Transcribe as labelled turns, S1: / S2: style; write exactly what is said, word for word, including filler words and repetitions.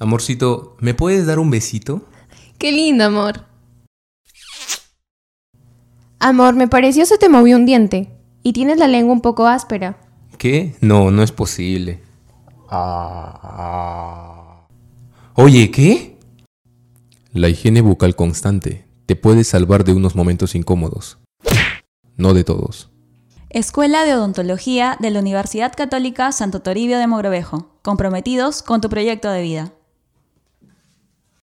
S1: Amorcito, ¿me puedes dar un besito?
S2: Qué lindo, amor. Amor, me pareció se te movió un diente y tienes la lengua un poco áspera.
S1: ¿Qué? No, no es posible. Ah, ah. Oye, ¿qué? La higiene bucal constante te puede salvar de unos momentos incómodos. No de todos.
S3: Escuela de Odontología de la Universidad Católica Santo Toribio de Mogrovejo. Comprometidos con tu proyecto de vida.